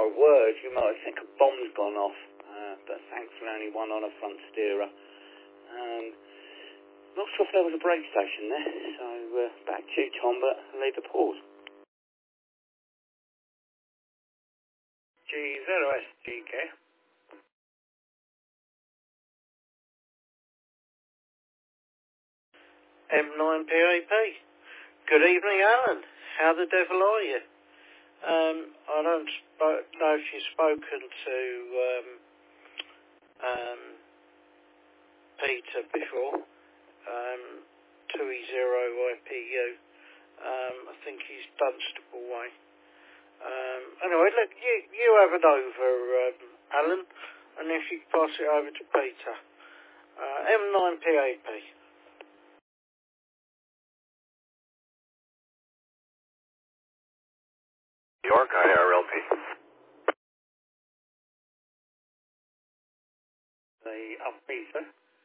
a word, you might think a bomb's gone off, but thankfully only one on a front steerer. Not sure if there was a brake station there, so back to you, Tom, but I'll leave the pause. G0SGK. M9PAP. Good evening, Alan. How the devil are you? I don't know if you've spoken to Peter before. 2E0YPU. I think he's Dunstable way. Anyway, look, you have it over, Alan, and if you pass it over to Peter. M9PAP. York IRLP. Peter.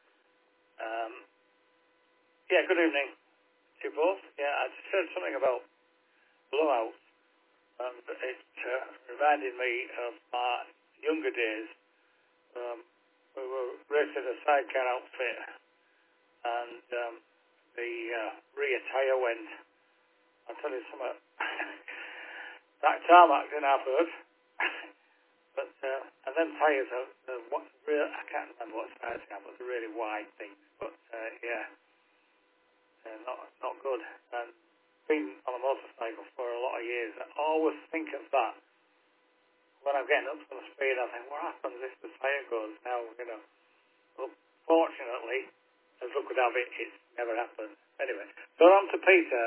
Yeah, good evening to you both. Yeah, I just heard something about blowouts, and it reminded me of my younger days. We were racing a sidecar outfit, and the rear tyre went. I'll tell you something. That tarmac didn't have hurt. But and them tyres are I can't remember what size they are, but they're really wide things. But yeah, not good. And been on a motorcycle for a lot of years, I always think of that when I'm getting up to the speed. I think, what happens if the tyre goes? Now, Well, fortunately, as luck would have it, it's never happened. Anyway, so on to Peter.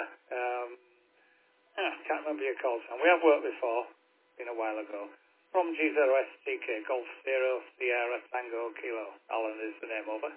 I can't remember your call sign. We have worked before, a while ago. From G0STK, Golf Zero Sierra Tango Kilo. Alan is the name, over.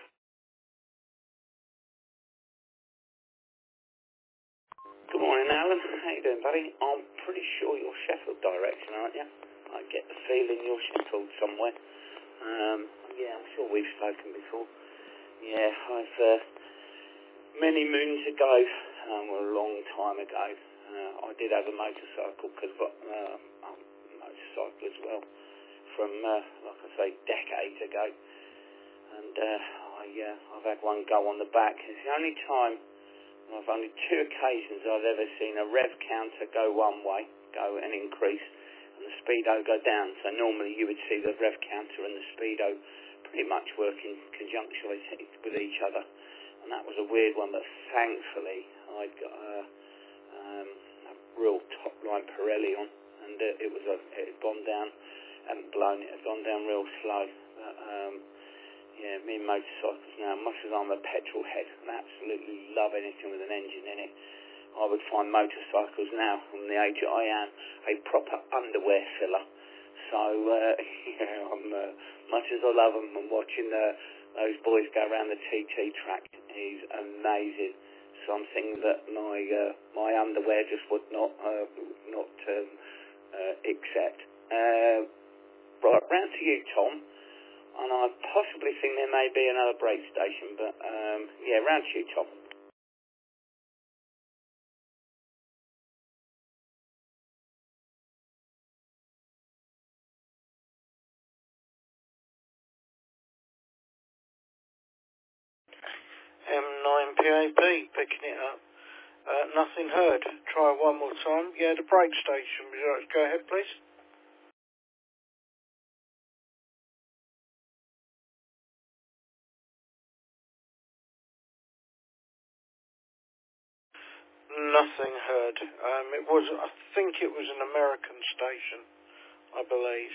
Good morning, Alan. How you doing, buddy? I'm pretty sure you're Sheffield direction, aren't you? I get the feeling you're Sheffield somewhere. Yeah, I'm sure we've spoken before. Yeah, I've many moons ago, a long time ago, I did have a motorcycle because I've got a motorcycle as well from, like I say, decades ago. And I've had one go on the back. It's the only time, I've only two occasions I've ever seen a rev counter go one way, go and increase, and the speedo go down. So normally you would see the rev counter and the speedo pretty much working conjunction with each other. And that was a weird one, but thankfully I'd got a real top line Pirelli on, and it had gone down, hadn't blown, it had gone down real slow. But yeah, me and motorcycles now, much as I'm a petrol head and absolutely love anything with an engine in it, I would find motorcycles now, from the age that I am, a proper underwear filler. So I'm much as I love them, and watching those boys go around the TT track is amazing. Something that my underwear just would not accept. Right, round to you, Tom. And I possibly think there may be another brake station, but yeah, round to you, Tom. M9PAP, picking it up. Nothing heard. Try one more time. Yeah, the brake station. Would you like to go ahead, please? Nothing heard. I think it was an American station, I believe.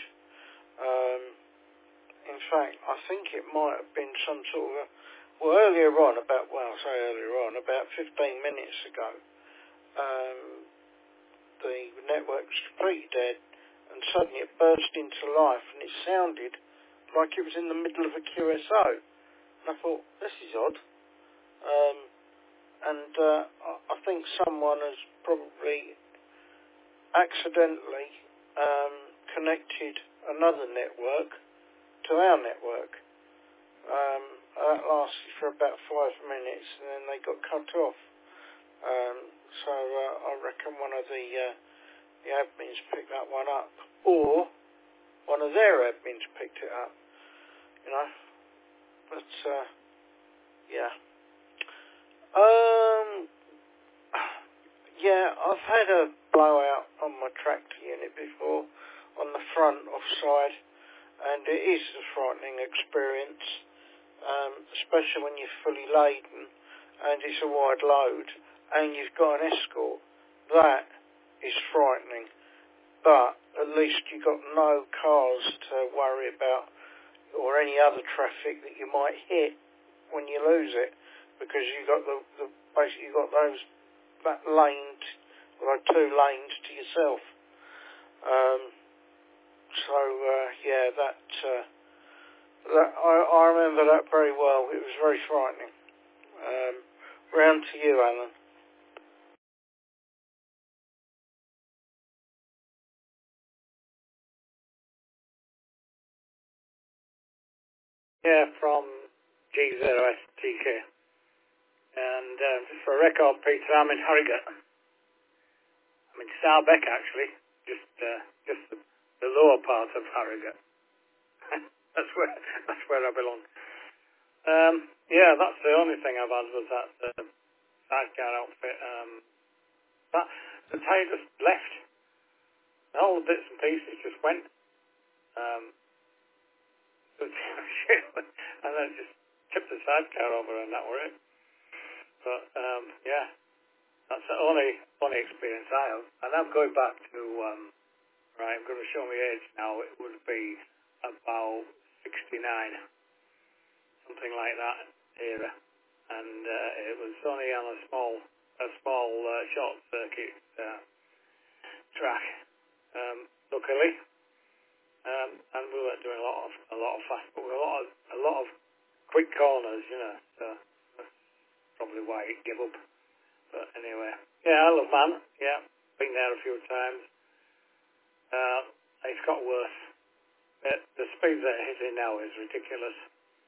In fact, I think it might have been some sort of earlier on, about 15 minutes ago, the network was completely dead, and suddenly it burst into life, and it sounded like it was in the middle of a QSO. And I thought, this is odd. I think someone has probably accidentally connected another network to our network. That lasted for about 5 minutes, and then they got cut off. So I reckon one of the the admins picked that one up, or one of their admins picked it up, you know. But, yeah. Yeah, I've had a blowout on my tractor unit before, on the front offside, and it is a frightening experience, especially when you're fully laden and it's a wide load and you've got an escort. That is frightening, but at least you've got no cars to worry about or any other traffic that you might hit when you lose it, because you've got basically you've got that lane, or 2 lanes to yourself. Yeah, that I remember that very well. It was very frightening. Round to you, Alan. Yeah, from G0STK. And just for a record, Peter, I'm in Harrogate. I'm in Starbeck, actually. Just the lower part of Harrogate. that's where I belong. Yeah, that's the only thing I've had was that sidecar outfit. The tyre just left. All the bits and pieces just went. And then just tipped the sidecar over, and that were it. But yeah, that's the only experience I have. And I'm going back to right. I'm going to show my age now. It would be about 69, something like that era. And it was only on a small short circuit track. Luckily. And we weren't doing a lot of fast, but a lot of quick corners, you know. So that's probably why it gave up. But anyway, yeah, Isle of Man, yeah, been there a few times. It's got worse. The speed they're hitting now is ridiculous.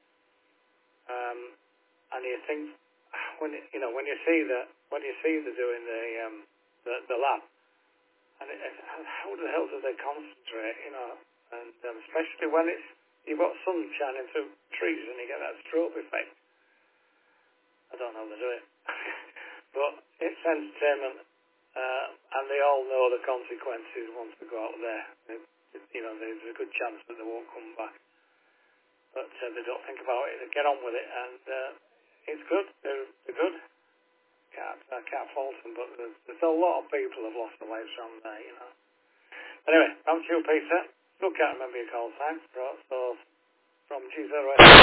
And you think when you see they're doing the lap, and how the hell do they concentrate, you know? And especially when you've got sun shining through trees and you get that strobe effect. I don't know how they do it. But it's entertainment, and they all know the consequences once they go out there. There's a good chance that they won't come back. But they don't think about it, they get on with it, and it's good. They're good. I can't fault them, but there's a lot of people have lost their lives from there, you know. Anyway, I'm Q Peter. Still can't remember your call sign. So from G0.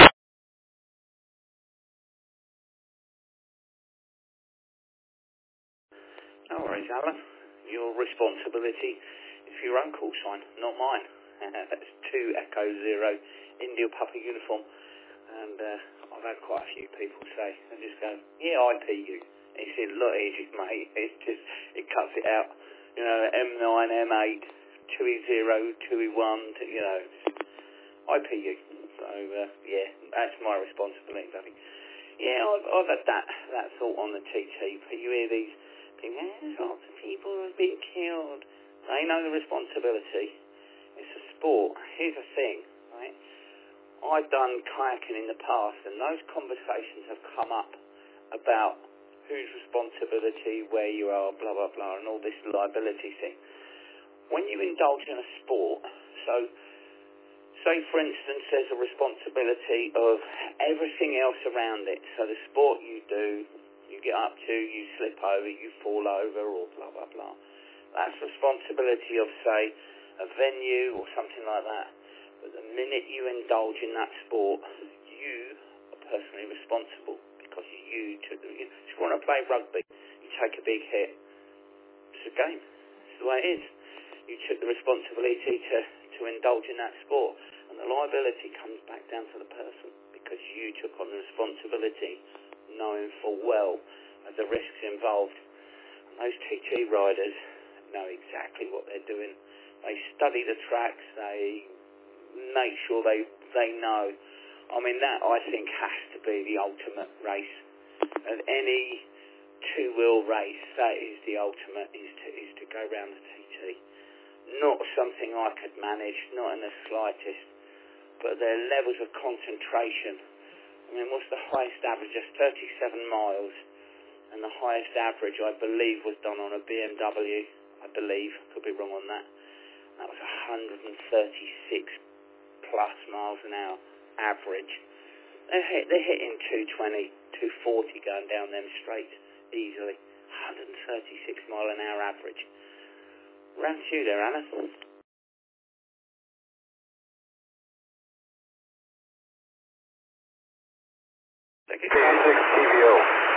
No worries, Alan. Your responsibility is for your own call sign, not mine. That's 2 Echo 0 India Papa uniform. And I've had quite a few people say, they just go, yeah, I P you. It's a lot easier, mate. It cuts it out. You know, M9, M8, 2E0, 2E1, you know, I P you. So, yeah, that's my responsibility, buddy. Yeah, I've had that thought on the TT, but you hear these people, there's lots of people who have been killed. They know the responsibility. It's a sport. Here's the thing, right? I've done kayaking in the past, and those conversations have come up about whose responsibility, where you are, blah, blah, blah, and all this liability thing. When you indulge in a sport, so say, for instance, there's a responsibility of everything else around it. So the sport you do, you get up to, you slip over, you fall over, or blah, blah, blah. That's responsibility of, say, a venue or something like that. But the minute you indulge in that sport, you are personally responsible because you took the... If you want to play rugby, you take a big hit. It's a game. It's the way it is. You took the responsibility to indulge in that sport. And the liability comes back down to the person because you took on the responsibility knowing full well the risks involved. And those TT riders know exactly what they're doing. They study the tracks. They make sure they know. I mean, that, I think, has to be the ultimate race. At any two-wheel race, that is the ultimate, is to go round the TT. not something I could manage, not in the slightest. But their levels of concentration. I mean, what's the highest average? Just 37 miles. And the highest average, I believe, was done on a BMW. I believe. Could be wrong on that. That was 136 plus miles an hour average. They're hitting 220, 240 going down them straights easily. 136 mile an hour average. Round to you there, Alan. K6 TVO.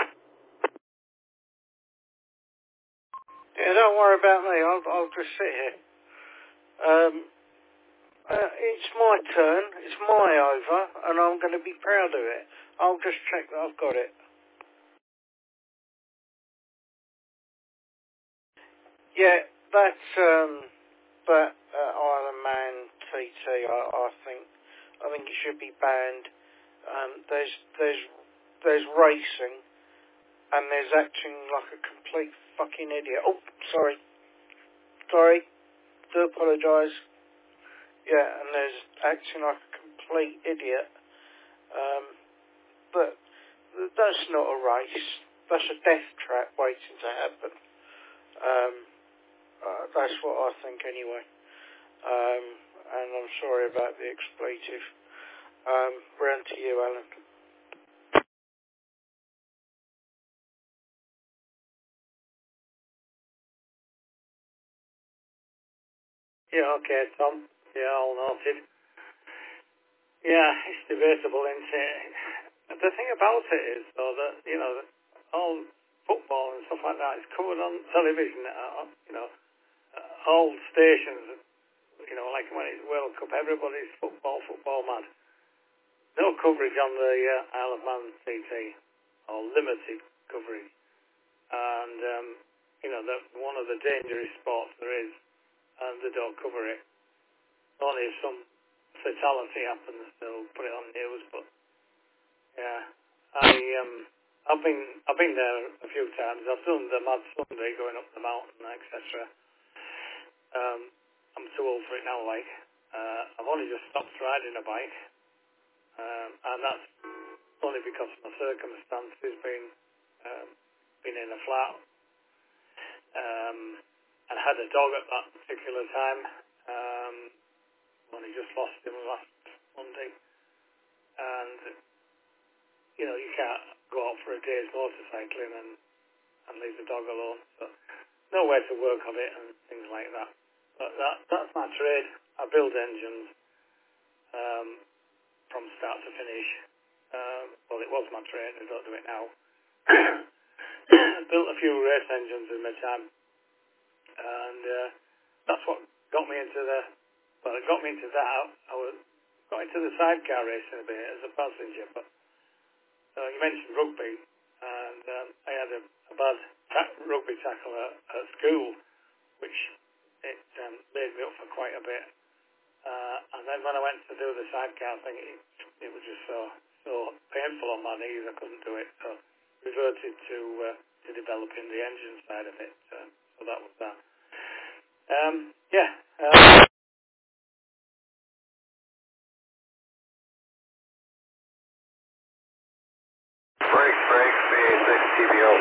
Yeah, don't worry about me. I'll just sit here. It's my turn. It's my over, and I'm going to be proud of it. I'll just check that I've got it. Yeah, that's that Iron Man TT. I think it should be banned. There's racing, and there's acting like a complete fucking idiot. Oh, sorry. Do apologise. Yeah, and there's acting like a complete idiot. But that's not a race. That's a death trap waiting to happen. That's what I think anyway. And I'm sorry about the expletive. Round to you, Alan. Yeah, okay, Tom. Yeah, all noted. Yeah, it's debatable, isn't it? The thing about it is, though, that, all football and stuff like that is covered on television. All stations, like when it's World Cup, everybody's football mad. No coverage on the Isle of Man TT, or limited coverage. And, that one of the dangerous sports there is, and they don't cover it. Only if some fatality happens, they'll put it on the news. But yeah, I've been there a few times. I've done the Mad Sunday going up the mountain, etc. I'm too old for it now. I've only just stopped riding a bike, and that's only because of my circumstances. Been in a flat, and had a dog at that particular time. Only just lost him last Monday, and you can't go out for a day's motorcycling and leave the dog alone. So nowhere to work on it and things like that. But that's my trade. I build engines from start to finish. Well, it was my trade. I don't do it now. Built a few race engines in my time, and that's what got me into that. I got into the sidecar racing a bit as a passenger. But you mentioned rugby, and I had a bad rugby tackle at school, which it laid me up for quite a bit. And then when I went to do the sidecar thing, it was just so painful on my knees I couldn't do it. So reverted to developing the engine side of it. So that was that. Break, VA6 TVO.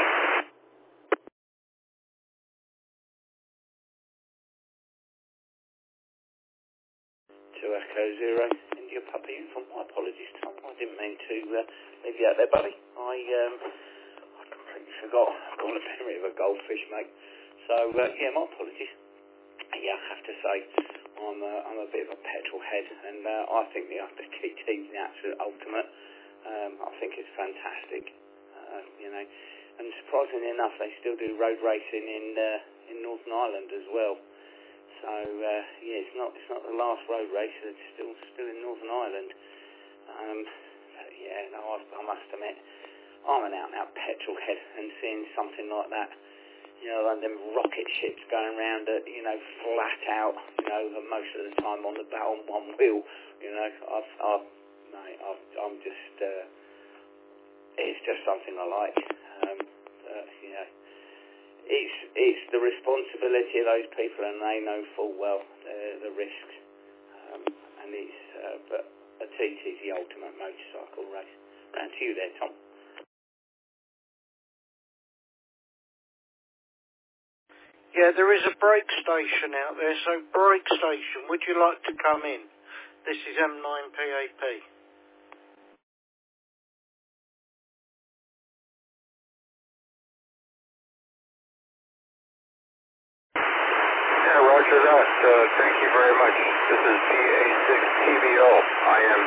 2 Echo 0, India Papa Uniform. My apologies, Tom. I didn't mean to leave you out there, buddy. I completely forgot. I've got a memory of a goldfish, mate. So, yeah, my apologies. Yeah, I have to say, I'm a bit of a petrol head, and I think the Upper TT is the absolute ultimate. I think it's fantastic, and surprisingly enough, they still do road racing in Northern Ireland as well. So yeah, it's not the last road race. It's still in Northern Ireland. But yeah, no, I must admit, I'm an out-and-out petrol head, and seeing something like that, and them rocket ships going around at, flat out, and most of the time on one wheel, I'm just, it's just something I like. it's the responsibility of those people, and they know full well the risks. And it's but a TT is the ultimate motorcycle race. Round to you there, Tom. Yeah, there is a brake station out there, so brake station, would you like to come in? This is M9PAP. Yeah, roger that. Thank you very much. This is PA6TVO. I am